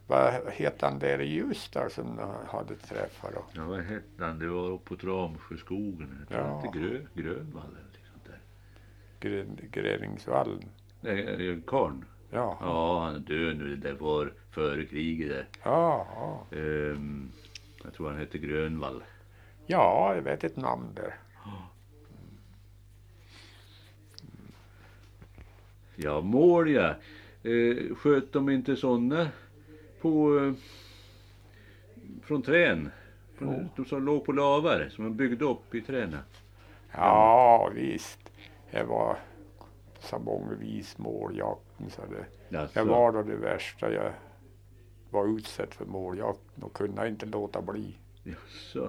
Vad hette han där i Ljusdal som hade träffat då? Ja, vad hette han? Det var uppe på Tramsjöskogen. Jag tror Ja. inte Grönvall eller sånt där. Gräringsvallen. Nej, Karn. Ja. Ja, han är död nu. Det var före kriget där. Ja. Jag tror han hette Grönvall. Ja, jag vet ett namn där. Ja, mål ja. Sköt de inte sådana på från trän? De som låg på lavar som de byggde upp i träna. Ja, visst. Det var så mångvis måljakten så det var då det värsta. Jag var utsatt för måljakten och kunde inte låta bli. Jaså?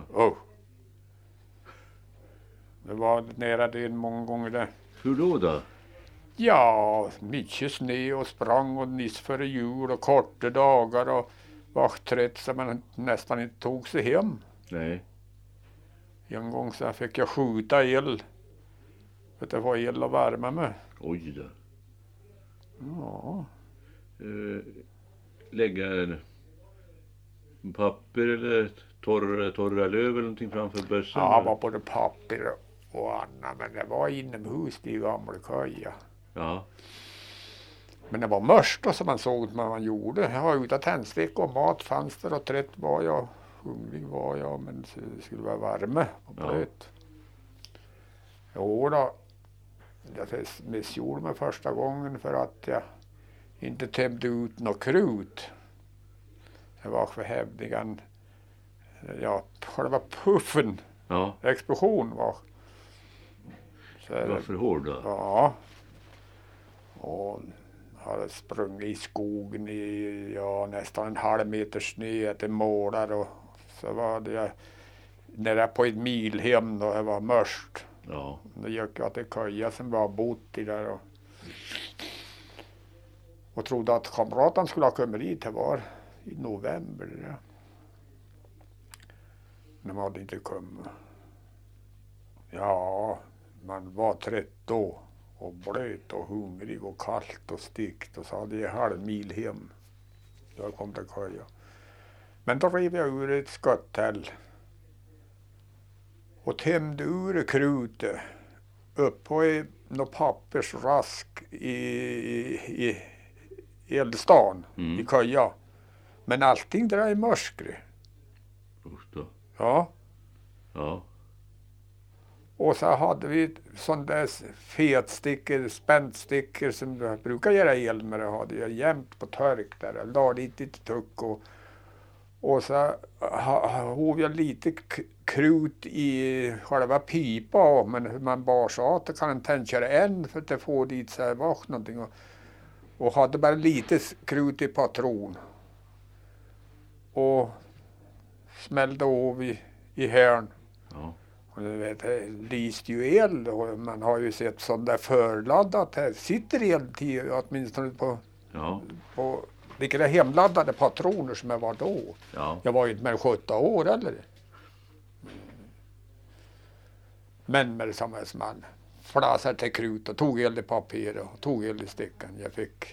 Det var nära det många gånger det. Hur då? Ja, mycket snö och sprang och nyss före jul och korta dagar och var trött så man nästan inte tog sig hem. Nej. En gång så fick jag skjuta el. För det var el att värma med. Oj då. Ja. Lägga en papper eller torra löv eller någonting framför bössan? Ja, det var både papper och annat. Men det var inomhus i gamla köja. Ja. Men det var mörst då som man såg vad man gjorde. Jag var utan tändstick och mat fanns där och trött var jag. Hungrig var jag men det skulle vara värme och blöt. Jo då. Jag missgjorde mig första gången för att jag inte tömde ut något krut. Det var för hävdigan. Ja, själva puffen. Ja. Explosion var. Så det var för hård då? Ja. Och hade sprungit i skogen i nästan en halv meter snö till målar och så var det nära på ett mil hem då det var mörst. Ja. Det gick jag till köja som var bott i där och trodde att kamraten skulle ha kommit dit. Det var i november. Ja. Men de hade inte kommit. Ja, man var trött då. Och blöt och hungrig och kallt och stikt. Och så hade jag halv mil hem. Jag kom till köja. Men då rev jag ur ett skotthäll. Och tömde ur krutet. Upp på något pappersrask i eldstan. I köja. Men allting där i mörskre. Usch då. Ja. Ja. Och så hade vi sån där fetstickor, späntstickor som jag brukar göra el med. Det hade jag jämt på törk där. Jag la dit lite tuck och så hov jag lite krut i själva pipa. Men hur man bara sa att det kan tänka en för att det får dit så här vakt någonting. Och hade bara lite krut i patron. Och smällde av i hörn. Ja. Och du vet, det lyste ju el och man har ju sett sånt där förladdat. Här sitter el till åtminstone på vilka är hemladdade patroner som jag var då. Ja. Jag var ju inte mer 17 år eller. Men med detsamma som man flasade till krut och tog eld i papper och tog eld i stickan. Jag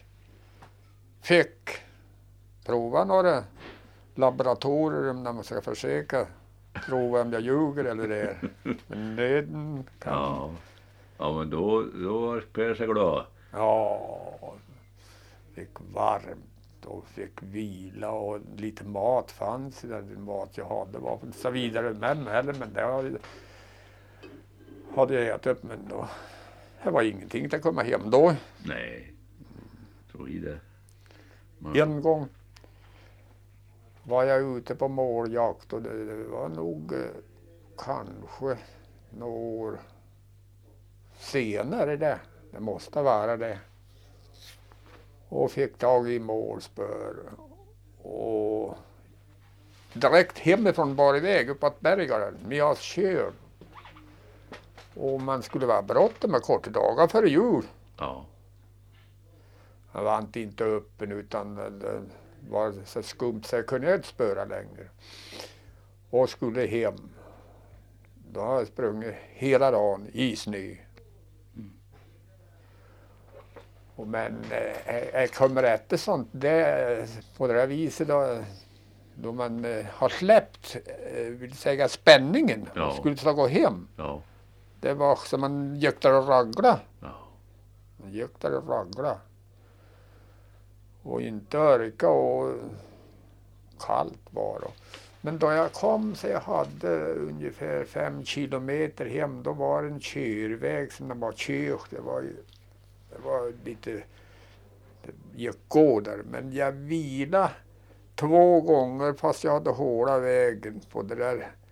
fick prova några laboratorier när man ska försöka prova om jag ljuger eller det. Men det kan... Ja, men då var Per sig glad. Ja, fick varmt och fick vila och lite mat fanns. Den mat jag hade var så vidare men det hade jag ätit upp men då det var ingenting att komma hem då. Nej, tror i det. En gång var jag ute på måljakt och det var nog kanske några år senare det. Det måste vara det. Och fick tag i målspör och direkt hemifrån bar iväg uppåt bergaren med jag kör. Och man skulle vara bråttom med korta dagar före jul. Ja. Jag var inte öppen utan det var så skumt så jag kunde inte spöra längre. Och skulle hem. Då har jag sprungit hela dagen i snö. Men jag kommer efter sånt det, på det här viset då man har släppt vill säga spänningen och skulle ta gå hem. Ja. Det var som man jöktar och ragla. Ja. Man jöktar och ragla. Och inte örka och kallt var det. Men då jag kom så jag hade ungefär 5 kilometer hem, då var det en körväg som det var kört. Det var lite, det gick gå där. Men jag vilade 2 gånger fast jag hade håla vägen på det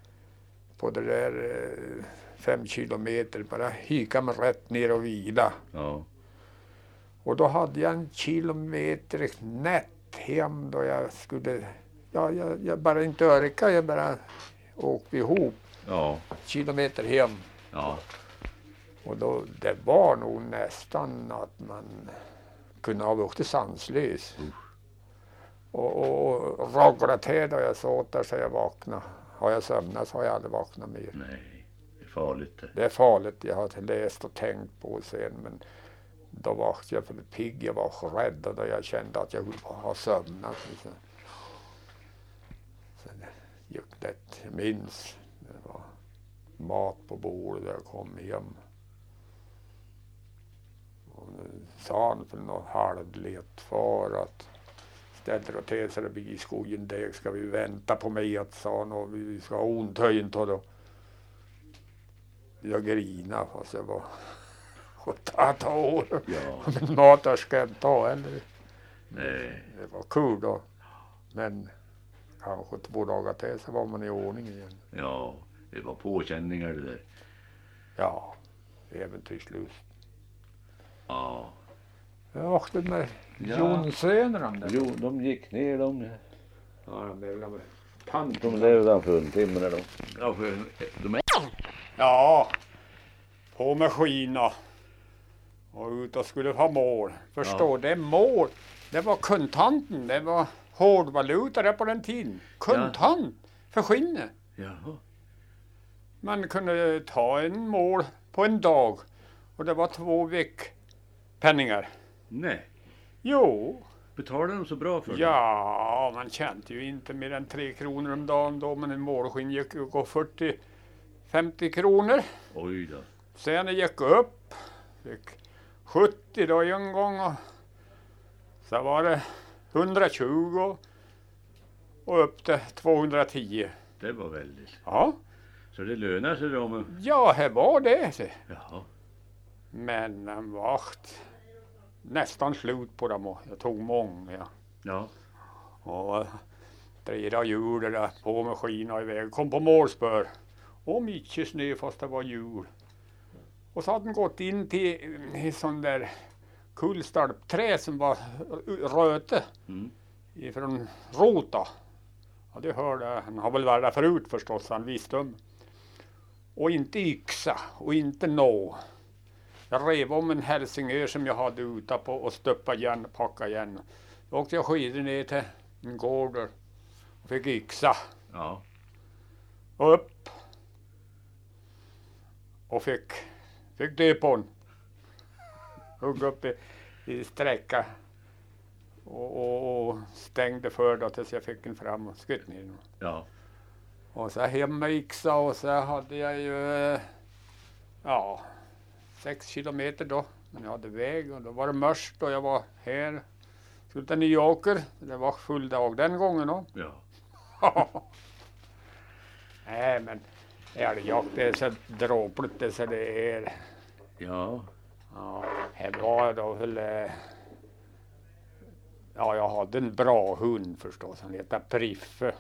där 5 kilometer. Bara hika mig rätt ner och vila. Ja. Och då hade jag 1 kilometer nätt hem då jag skulle, jag bara inte örka, jag bara åkte ihop. Ja. Kilometer hem. Ja. Och då, det var nog nästan att man kunde ha varit sanslös. Och ragla till då jag såg där så jag vaknade. Har jag sömnat så har jag aldrig vaknat mer. Nej, det är farligt det. Det är farligt, jag har läst och tänkt på sen, men då var jag för pigg, jag var rädd och då jag kände att jag har sömnat. Så det gick lätt, jag minns, det var mat på bordet där jag kom hem. Och sa han för något halvlet far att ställde och till sig i skogen, det ska vi vänta på mig att sa han, och vi ska ha ontöjen ta då. Jag grina fast jag var 8 år. Ja. Men mat ska jag inte ta heller. Nej. Det var kul då. Men kanske 2 dagar till så var man i ordning igen. Ja, det var påkänningar det där. Ja, äventyrslust. Ja. Jag åkte med Ja. Jonssönerna där. Jo, de gick ner de. Ja, de är väl De levde en fulltimme de. Ja, för de är... Ja, på med skina och ut och skulle ha mål. Förstår, det är mål. Det var kontanten, det var hårdvaluta där på den tiden. Kontant för skinnet. Jaha. Man kunde ta en mål på en dag och det var 2 veckpenningar. Nej. Jo. Betalar de så bra för det? Ja, man kände ju inte mer än 3 kronor om dagen då, men en målskinn gick ju gå 40-50 kronor. Oj då. Sen det gick upp, fick 70 då en gång och så var det 120 och upp till 210. Det var väldigt. Ja, Så det lönar sig då med... ja, det var det. Jaha. Men en vart nästan slut på dem och jag tog många. Ja. Och dreda hjul där på med skina iväg. Kom på målspör. Och mycket snö fast det var jul. Och så hade den gått in till en sån där kullstarpträ som var röte ifrån rota. Ja, det hörde han. Har väl varit där förut förstås, han visste om. Och inte yxa och inte nå. Jag rev om en Helsingör som jag hade ute på och stöppa igen och packa igen. Då åkte jag skidor ner till en gård och fick yxa. Ja. Och upp. Och fick dö på den. Hugg upp i sträcka. Och stängde för då tills jag fick en fram och skutt ner den. Ja. Och så hem med yxa och så hade jag ju 6 kilometer då. Men jag hade väg och då var det mörst och jag var här. Skulle till Nyåker. Det var full dag den gången då. Ja. Nej men älgjakt det är så dråpligt det så det är. Ja. Ja, här var då jag hade en bra hund förstås. Han heter Priffe.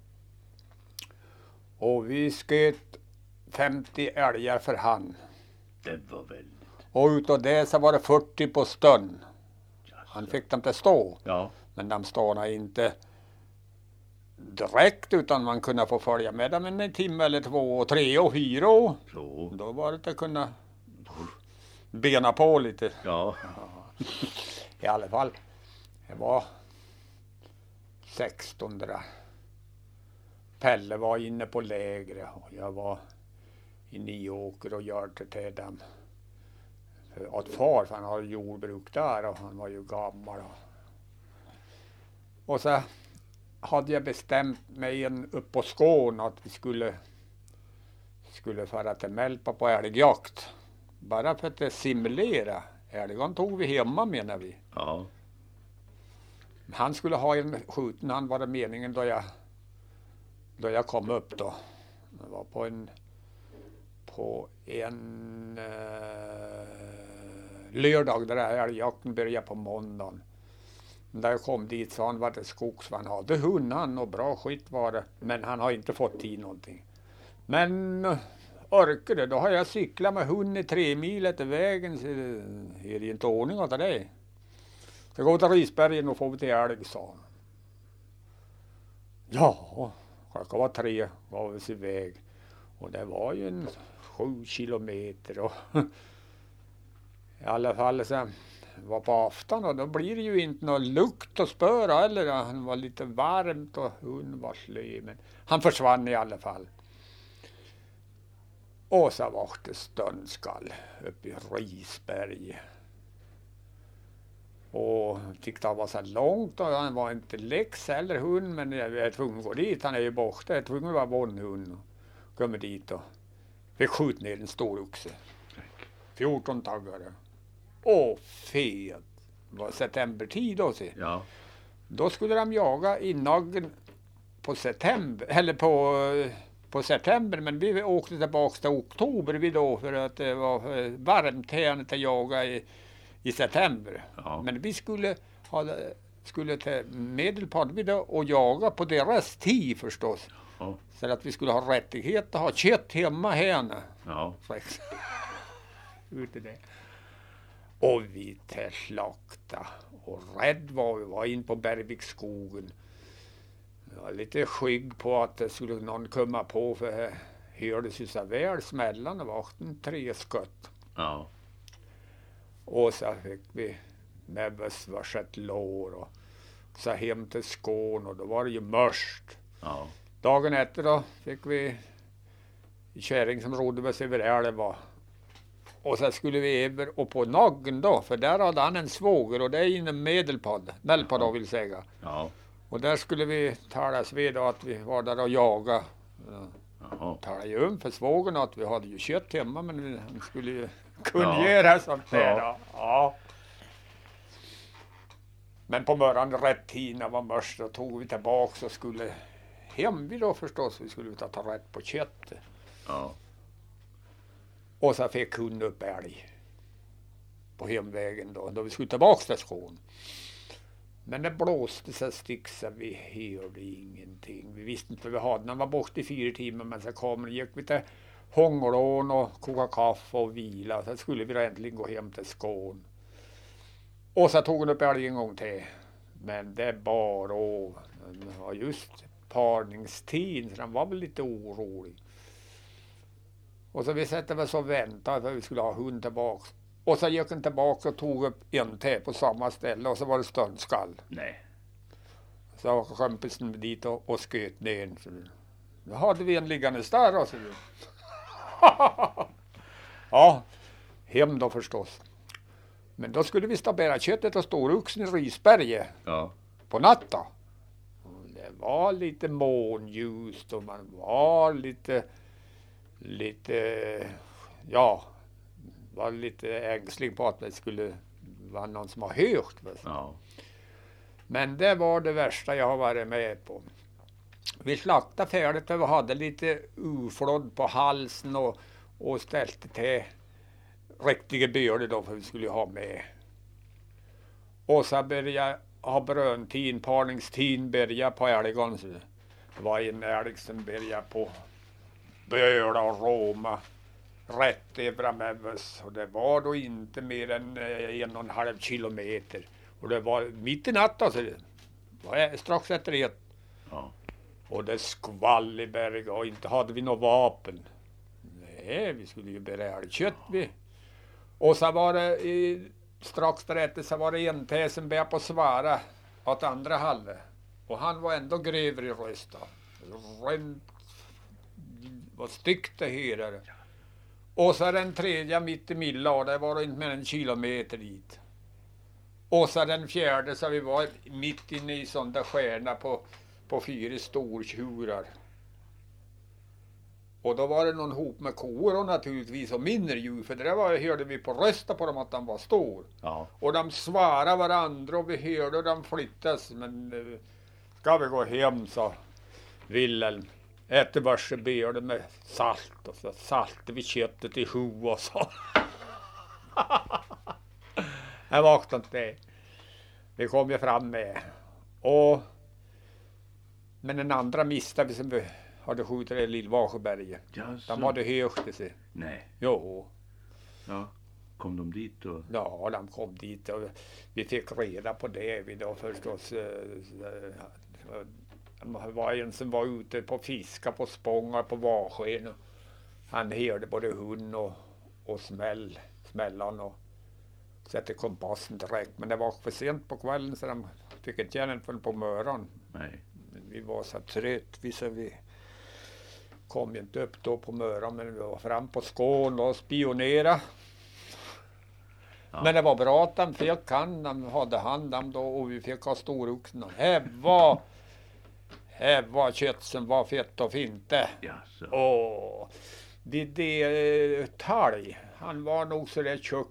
Och vi sköt 50 älgar för han. Det var väldigt. Och utav det så var det 40 på stön. Han fick dem till stå. Ja. Men de stannade inte direkt utan man kunde få följa med dem en timme eller 2 och 3 och 4 och Så. då var det att kunna bena på lite. Ja. I alla fall. Det var 1600. Pelle var inne på lägre och jag var i Nyåker och gjorde till dem. åt far, för han hade jordbruk där och han var ju gammal. Och så hade jag bestämt mig upp på Skåne att vi skulle fara till Melpa på älgjakt. Bara för att simulera. Älgen tog vi hemma, menar vi. Ja. Han skulle ha en skjuten, han var det meningen då jag kom upp då. Det var på en lördag där älgjakten började på måndagen. När jag kom dit så han var det skogsvagn. Han hade hund han och bra skit var det. Men han har inte fått tid någonting. Men orkade, då har jag cyklat med hund i 3 mil efter vägen. Så är det inte ordning av det. Så går till Risbergen och får vi till älg, sa han. Ja, klockan var 3 gav vi sig iväg. Och det var ju en 7 kilometer. Och i alla fall så var på afton och då blir det ju inte någon lukt att spöra eller han var lite varmt och hunden var slö, men han försvann i alla fall. Och så var det stönskall uppe i Risberg. Och tyckte han var så långt och han var inte läx eller hund, men jag är tvungen att gå dit, han är ju borta, jag är tvungen att vara bonnhund och kommer dit och vi skjut ner en stor oxe. 14 taggare. Åh, fet. Det var septembertid då, se. Ja. Då skulle de jaga i Naggen på september, eller på september, men vi åkte tillbaka till oktober vi då för att det var varmt här att jaga i september. Ja. Men vi skulle till Medelpad vi då och jaga på deras tid förstås. Ja. Så att vi skulle ha rättighet att ha kött hemma här. Ja. Ute det. Och vi slakta och rädd var vi var in på Bergviksskogen. Jag var lite skygg på att det skulle någon komma på för hördes ju så väl smällan och vakten 3 skott. Ja. Och så fick vi med oss varsitt lår och så hem till Skåne och då var det ju mörst. Ja. Dagen efter då fick vi kärring som rodde oss över älva. Och så skulle vi över och på Naggen då, för där hade han en svåger och det är inom Melpad då vill säga. Ja. Och där skulle vi talas vid då att vi var där och jaga. Ja. Talade ju för svågern att vi hade ju kött hemma men han skulle ju kungöra sånt där då. Ja. Men på morgonen rätt tid när var mörst då tog vi tillbaka och skulle hem vi då förstås. Vi skulle ta rätt på köttet. Ja. Och så fick hon upp älg på hemvägen då vi skulle tillbaka till Skåne. Men det blåste så sticksa, vi hörde ingenting. Vi visste inte vad vi hade. Den var borta i 4 timmar men så gick vi till Hånglån och koka kaffe och vila. Så skulle vi äntligen gå hem till Skåne. Och så tog hon upp älg en gång till. Men det bara det var just parningstid så den var väl lite orolig. Och så vi sätter väl så och väntade för vi skulle ha hund tillbaka. Och så gick den tillbaka och tog upp en till på samma ställe och så var det stönskall. Nej. Så kompisen dit och sköt ner en. Så då hade vi en liggande där och så. Ja, hem då förstås. Men då skulle vi stabera köttet och storuxen i Risberge på natten. Det var lite månljust och man var lite var lite ängslig på att det skulle vara någon som har hört. Ja. Men det var det värsta jag har varit med på. Vi slaktade färdigt och vi hade lite uflådd på halsen och ställde till riktiga börde då för vi skulle ha med. Och så började ha bröntiden, parningstiden började på älgen. Det var en älg som började på böla och råma rätt över med oss. Och det var då inte mer än 1,5 kilometer. Och det var mitt i natten alltså. Det var strax efter 1. Ja. Och det skvall i berg och inte hade vi något vapen. Nej, vi skulle ju bära älgkött vi. Och så var det strax därefter så var det en till som började på svara åt andra halva. Och han var ändå grövre i röst. Rent vad styggt det här. Och så den tredje mitt i Milla, det var inte mer än 1 kilometer dit. Och så den fjärde, så vi var mitt inne i sån där stjärna på 4 stortjurar. Och då var det någon hop med kor och naturligtvis och mindre djur, för det var, hörde vi på rösta på dem att de var stor. Ja. Och de svarade varandra och vi hörde dem flyttas. Men ska vi gå hem, sa Wilhelm. Äter varse började med salt och så saltade vi köttet i hu och så. Jag vaknade inte. Vi kom ju fram med. Men den andra mistade vi som vi hade skjutit i Lillvarsjöberget. Jaså. De hade högt sig. Nej. Jo. Ja. Kom de dit då? Ja, de kom dit och vi fick reda på det. Vi då förstås. Det var en som var ute på fiska på Spångar på Varsken. Han hörde både hund och smällan och sätter kompassen direkt. Men det var för sent på kvällen så de fick inte känna den på morgonen. Nej. Men vi var så trött så vi kom ju inte upp då på morgonen, men vi var fram på Skån och spionera. Ja. Men det var bra att de fick de hade hand om då och vi fick ha storoxen. Här var kött som var fett och finte. Jaså. Och det talg, han var nog så där tjock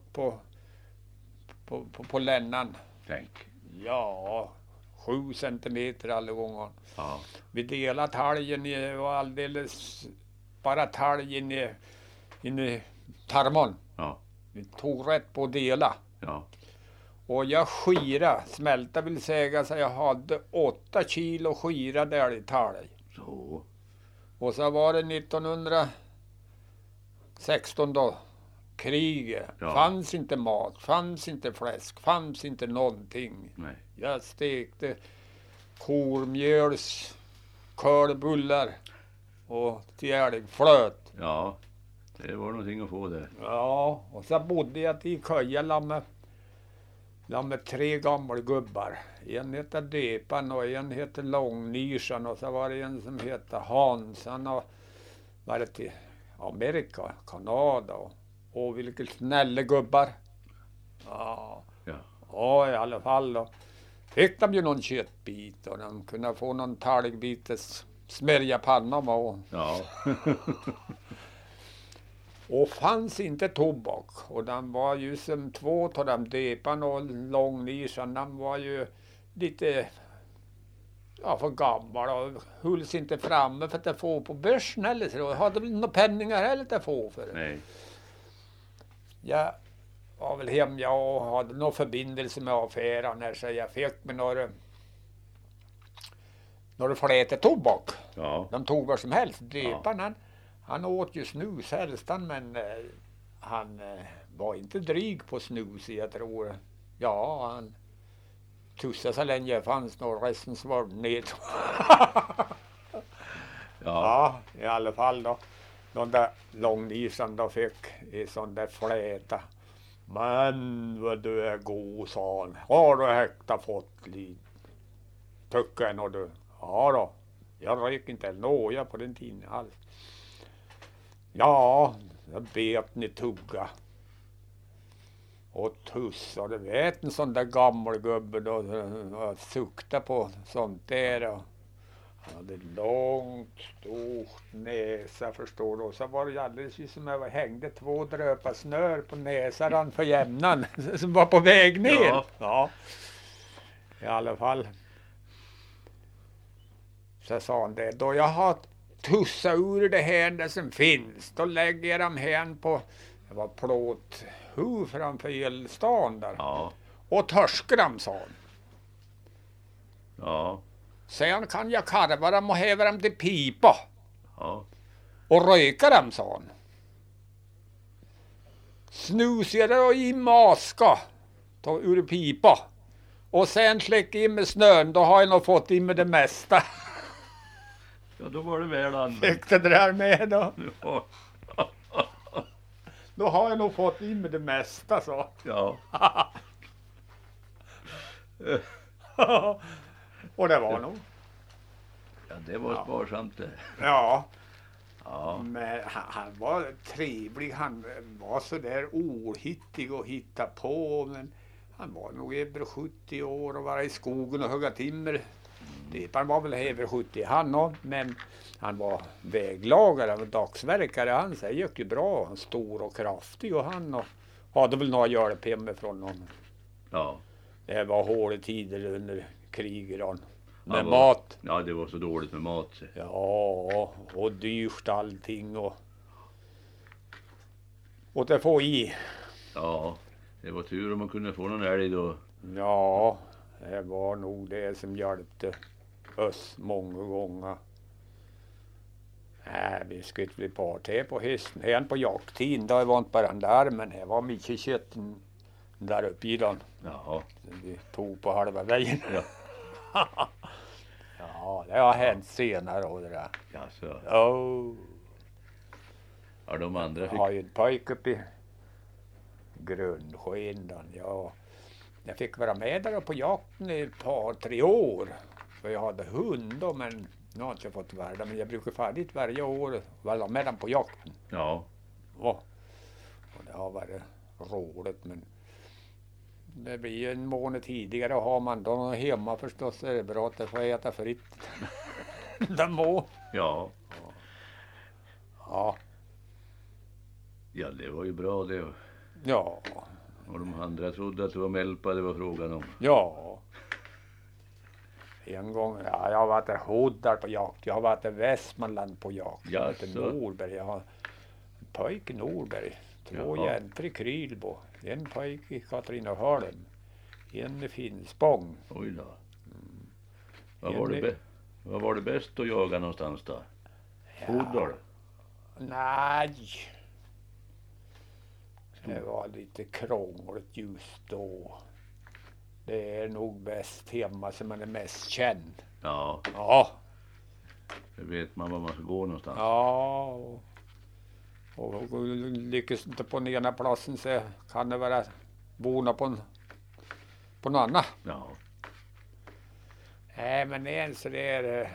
på lännan. Tänk. Ja, 7 centimeter alla gånger. Ja. Vi delade talgen i och alldeles bara talgen in i tarmen. Ja. Vi tog rätt på att dela. Ja. Och jag smälta vill säga så jag hade 8 kilo skira där i talg. Så. Och så var det 1916 då. Kriget. Ja. Fanns inte mat, fanns inte fläsk, fanns inte någonting. Nej. Jag stekte kormjöls kölbullar och till älgflöt. Ja. Det var någonting att få där. Ja, och så bodde jag i Köja med 3 gamla gubbar. En heter Depan och en heter Långnysan och så var det en som heter Hans. Han har varit till Amerika, Kanada och vilka snälla gubbar. Ja. Ja. Ja, i alla fall då fick de ju någon köttbit och de kunde få någon talgbites smörja panna med. Ja. Och fanns inte tobak. Och de var ju som 2 av dem, Depan och Långnysan, de var ju lite för gamla och hölls inte framme för att få på börsen eller så. Hade väl några penningar heller att få för det. Nej. Jag var väl hem, jag hade någon förbindelse med affären här så jag fick med några flätor tobak. Ja. De tog vad som helst. Depan han åt ju snus helst men han var inte dryg på snus jag tror. Ja, han tussade så länge det fanns några resten var ned. Ja, i alla fall då. De där Långnysan då fick i sån där fläta. Men vad du är god, sa han. Har du häkta fått lite? Tycker nog du? Ja då. Jag rök inte nåja på den tiden alls. Ja, jag bet ni tugga. Och tussa, du vet en sån där gammal gubbe då sukta på sånt där. Och han hade långt, stort näsa förstår du. Och så var det alldeles som jag hängde 2 dröpar snör på näsan för jämnan som var på väg ner. Ja. Ja. I alla fall. Så sa han det. Då jag har tussa ur det här det som finns. Då lägger jag dem här på, det var plåt framför elstan där. Ja. Och törskar dem, sa han. Ja. Sen kan jag karva dem och häva dem till pipa. Ja. Och röka dem, sa han. Snusar det i maska. Ta ur pipa. Och sen släcka in med snön. Då har jag nog fått in med det mesta. Ja, då var det väl använt. Fick det där med då. Ja. Då har jag nog fått in med det mesta, så. Ja. Och det var nog. Ja, det var sparsamt det. Ja. Ja. Men han var trevlig, han var så där ohittig och hitta på, men han var nog över 70 år och var i skogen och hugga timmer. Han var väl över 70 han också, men han var väglagare och dagsverkare. Han säger ju bra, han stor och kraftig och han och hade väl några hjälp hemifrån honom. Ja. Det var hårda tider under kriget då. Med var, mat. Ja, det var så dåligt med mat. Så. Ja, och dyrt allting och det får i. Ja, det var tur om man kunde få någon älg då. Ja, det var nog det som hjälpte oss många gånger. Nej, vi skulle bli part på hästen. Här på jakttiden, det var inte bara den där, men det var mycket kött där uppe i den. Jaha. Vi tog på halva vägen. Ja. Ja, det har hänt senare och det där. Jaså. Oh. Ja, de andra Jag fick... har ju en pojk uppe i Grundskändan. Ja. Jag fick vara med där på jakten i ett par, 3 år. För jag hade hund då, men nu har jag inte fått vara där. Men jag brukar fara dit varje år och vara med dem på jakten. Ja. Och det har varit roligt, men det blir ju en månad tidigare och har man då hemma förstås är det bra att det får äta fritt. Det må. Ja. Ja. Ja, det var ju bra det. Ja. Och de andra trodde att det var Melpa det var frågan om. Ja. En gång, ja, jag har varit i Hoddar på jakt. Jag har varit i Västmanland på jakt. Jag har varit i Norberg. Jag har en pojk i Norberg. 2 jäntor i Krylbo. En pojk i Katrineholm. En i Finspång. Oj då. Vad var det bäst att jaga någonstans då? Hoddar? Nej. Det var lite krångligt just då. Det är nog bäst hemma som man är mest känd. Ja. Ja. Det vet man var man ska gå någonstans. Ja. Och lyckas inte på den ena platsen så kan det vara bona på någon annan. Ja. Nej, men en så det är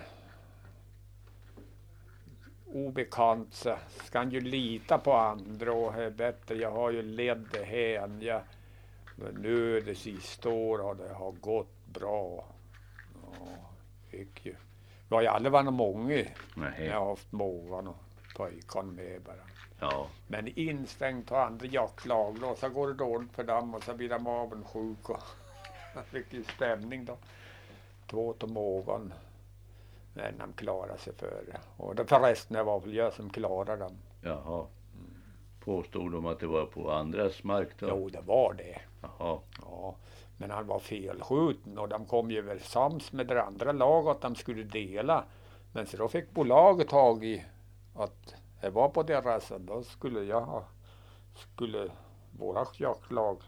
obekant så ska han ju lita på andra och är bättre. Jag har ju ledd det här. Men nu det sista året det har gått bra. Ja, fick ju. Vi har ju aldrig varit många. Nej. Jag har haft många och pojkar med bara. Ja. Men instängt på andra jaktlag då, så går det dåligt för dem och så blir de avundsjuka. Och jag fick ju stämning då. 2 till mågan. Men de klarade sig före. Och det förresten det var väl jag som klarade dem. Jaha. Påstod de att det var på andras mark då? Jo, det var det. Jaha. Ja, men han var felskjuten och de kom ju väl sams med det andra laget att de skulle dela. Men så då fick bolaget tag i att det var på deras, då skulle våra jaktlag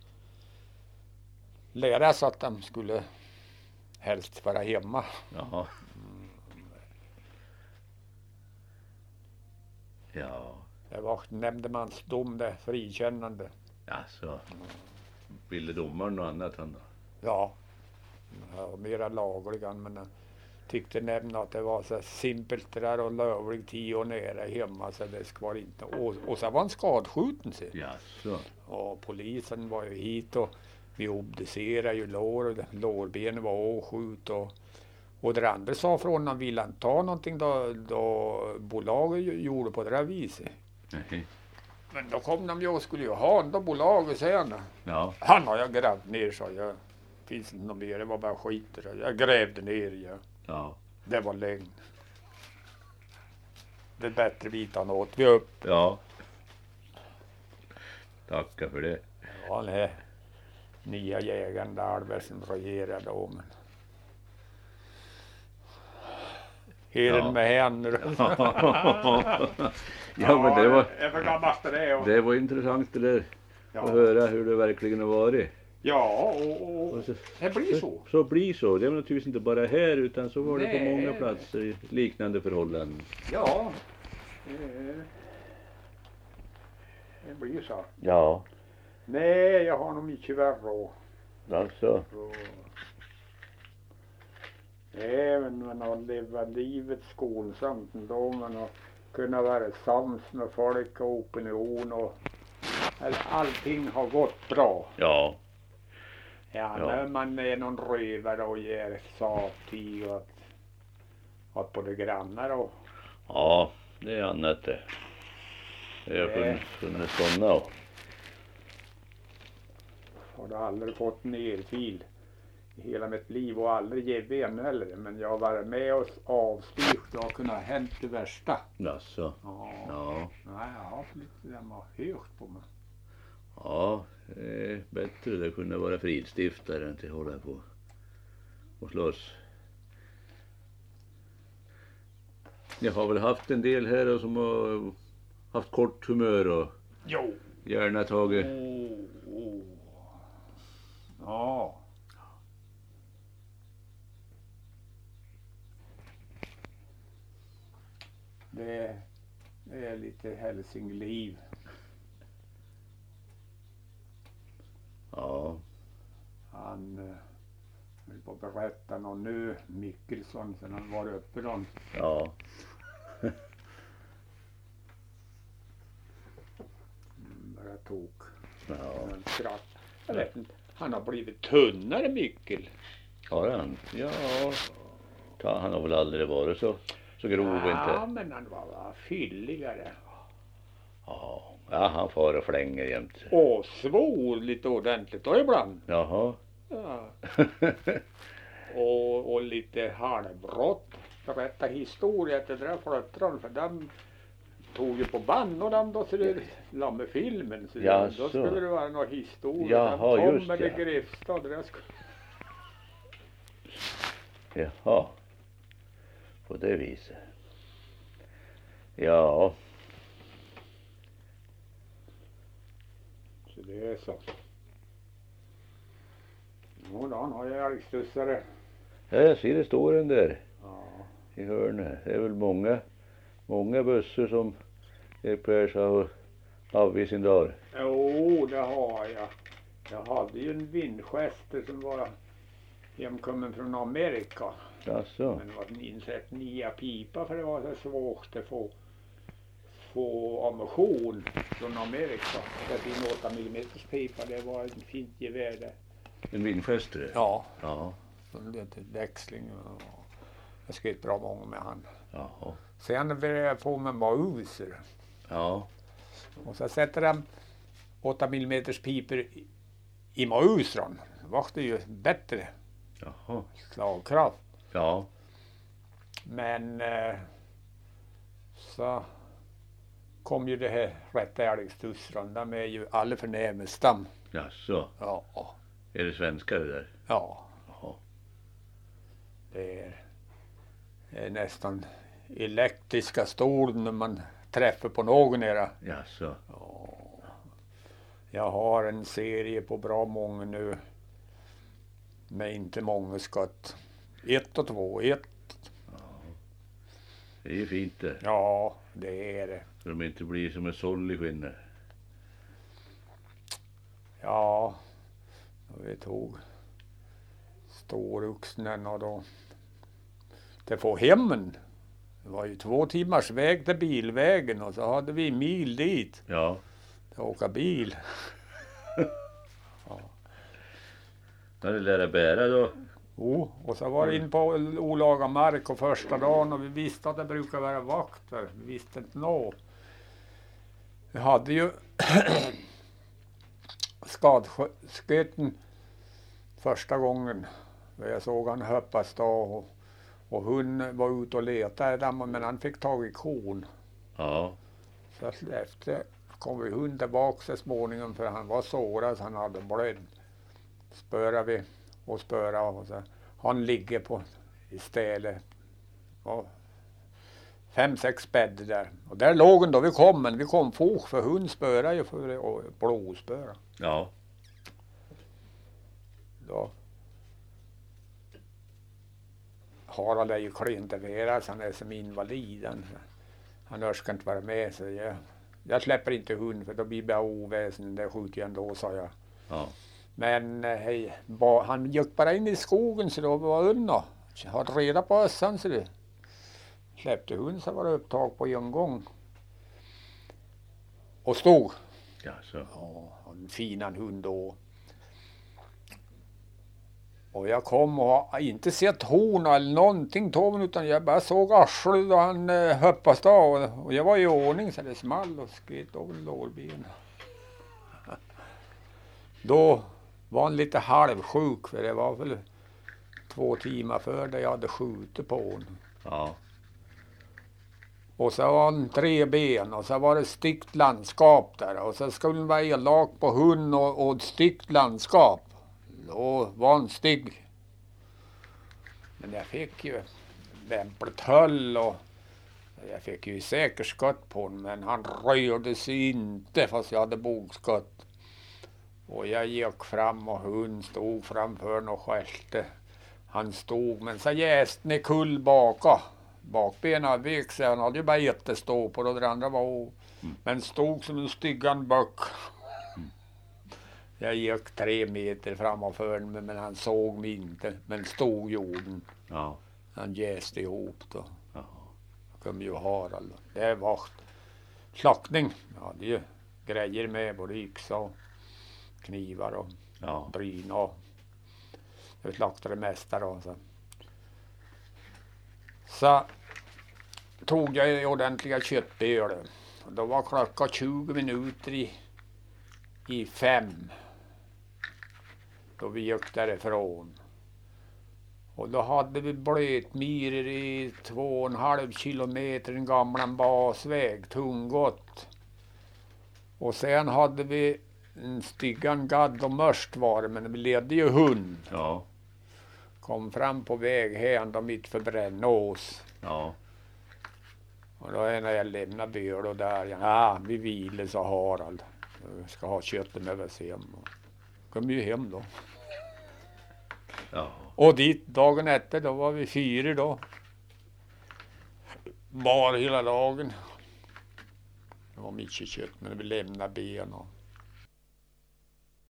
lära sig att de skulle helst vara hemma. Jaha. Ja. Det var nämndemansdom det, frikännande. Jaså. Ville domaren något annat han då? Ja, mera lagliga, men jag tyckte nämna att det var så simpelt det där och lövlig 10 år nära hemma så det ska vara inte. Och så var han skadskjuten sig. Jaså. Och polisen var ju hit och vi obducerade ju lårbenen var åskjut och det andra sa från att ville han ta någonting då bolaget gjorde på det där viset. Nej. Men då kom de ju och skulle ju ha då bolaget sen. Ja. Han har jag grävt ner, så jag. Finns inte något mer, det var bara skit. Jag grävde ner, ja. Ja. Det var lögn. Det är bättre bitan åt vi upp. Ja. Tackar för det. Ja, den här nya jägaren där som regerade då, men Heren med händer. Ja, men det var... Jag för gammalt det och... Det var intressant det där. Ja. Att höra hur det verkligen har varit. Ja, och så, det blir så. Så blir så. Det är naturligtvis inte bara här utan så var det på Nej. många platser i liknande förhållanden. Ja. Det blir så. Ja. Nej, jag har nog mycket värre. Alltså. Även man har levat livet skonsamt ändå, men kunna vara sams med folk och opinion och allting har gått bra. Ja. Ja, Ja. när man är någon rövare och ger satig och att både grannar och Ja, det är annat det. Jag har funnit sådana. har det aldrig fått en elfil i hela mitt liv och aldrig gett en heller. Men jag har varit med och avstyrt och har kunnat hänt det värsta. Jaså? Ja. Ja. Nej, jag har haft lite där man har hört på mig. Ja, det är bättre det kunde vara fridstiftare än att hålla på och slåss. Jag har väl haft en del här som har haft kort humör och Jo. gärna tagit. Ja. Det är lite hälsingliv. Ja. Han vill på berätta någon nu, Mikkelsson, sen han var uppe någon. Ja. Bara tok. Ja. En skratt. Jag vet inte. Han har blivit tunnare, Mikkel. Har han? Ja. Han har väl aldrig varit så grov Ja, inte. men han var fylligare. Ja. Ja, han far och flänger jämt. Och svor lite ordentligt då ibland. Jaha. Ja. Och lite halvbrott. Berätta historia till det flyttran för de tog ju på band och de då så det la med filmen så Jaså. då skulle det vara någon historia. Jaha, de just kommer det. till Grefstad det skulle... Jaha. På det viset. Ja. Så det är så. Jo, då, han har ju älgstussare. Ja, jag ser det står en där Ja. i hörnet. Det är väl många bussar som Persson har avvis sin dag. Jo, det har jag. Jag hade ju en Winchester som var hemkommen från Amerika. Jaså. Men det var en insett nya pipa för det var så svårt att få ammunition från Amerika. Det är en 8 mm pipa, det var ett fint gevär där. En Winchester? Ja. Ja. Lite växling och jag skrev bra många med han. Jaha. Sen började jag få med mauser. Ja. Och så sätter de 8 mm pipor i mausran. Det var det ju bättre Jaha. slagkraft. Ja. Men så kom ju det här rätta älgstussran. De är ju alla förnämsta. Jaså. Ja. Är det svenska det där? Ja. Jaha. Det är nästan elektriska stolen när man träffar på någon era. Jaså. Jag har en serie på bra många nu. Med inte många skott. 1 och 2, 1. Det är ju fint det. Ja, det är det. Så de inte blir som en såll i skinnet. Ja, vi tog ståruxnen och då till få hemmen. Det var ju 2 timmars väg till bilvägen och så hade vi mil dit. Ja. Att åka bil. När det lär bära då. Och så var det in på olaga mark och första dagen och vi visste att det brukar vara vakter. Vi visste inte nå. Vi hade ju skadsköten första gången. Jag såg han hoppas då och hon var ute och letade där, men han fick tag i kon. Ja. Så efter kom vi hund tillbaka så småningom för han var sårad så han hade blöd. Spöra vi och spöra och så han ligger på istället. 5-6 bäddar där. Och där låg han då vi kom, men vi kom fort för hund spöra ju för och blåspöra. Ja. Då Harald är ju klinterverad så han är som invalid. Han önskar inte vara med så jag släpper inte hund för då blir det oväsen. Det skjuter jag ändå, sa jag. Ja. Men hej, han gick bara in i skogen så då var unna. Jag hade reda på össan så det. släppte hund så var det upptag på en gång. Och stod. Ja, så. Ja, en fin hund då. Och jag kom och har inte sett horn eller någonting Tom, utan jag bara såg arslet och han hoppas av. Och jag var i ordning så det small och skret av lårben. Då var han lite halvsjuk, för det var väl 2 timmar för det jag hade skjutit på honom. Ja. Och så var han 3 ben och så var det stickt landskap där. Och så skulle han vara elak på hund och ett stickt landskap. Då var han stygg. Men jag fick ju lämpligt höll och jag fick ju säkert skott på honom. Men han rörde sig inte fast jag hade bågskott. Och jag gick fram och hund stod framför och skälte. Han stod, men så jäste ni kull baka. Bakbenen vek sig, han hade ju bara ett stå på och det andra var men stod som en styggan böck. Jag gick 3 meter framför mig, men han såg mig inte, men stod jorden. Ja. Han jäste ihop då. Ja. Kom ju Harald. Det var slaktning. Ja, det är ju grejer med både yxa och knivar och bryn och jag slaktade det mesta då. Så tog jag ordentliga köttböl. Då var klockan 20 minuter i 5. Då vi gick därifrån. Och då hade vi blötmyror i 2,5 kilometer, en gammal basväg, tunggott. Och sen hade vi en styggan gadd och mörst var det, men vi ledde ju hund. Ja. Kom fram på väg hem då mitt för Brännås. Ja. Och då när jag lämnade böl och där, ja, vi vilar så Harald. Jag ska ha köttet med oss hem. Kom ju hem då. Ja. Och dit dagen efter, då var vi 4 då. Bar hela dagen. Det var mycket kött, men vi lämnade ben och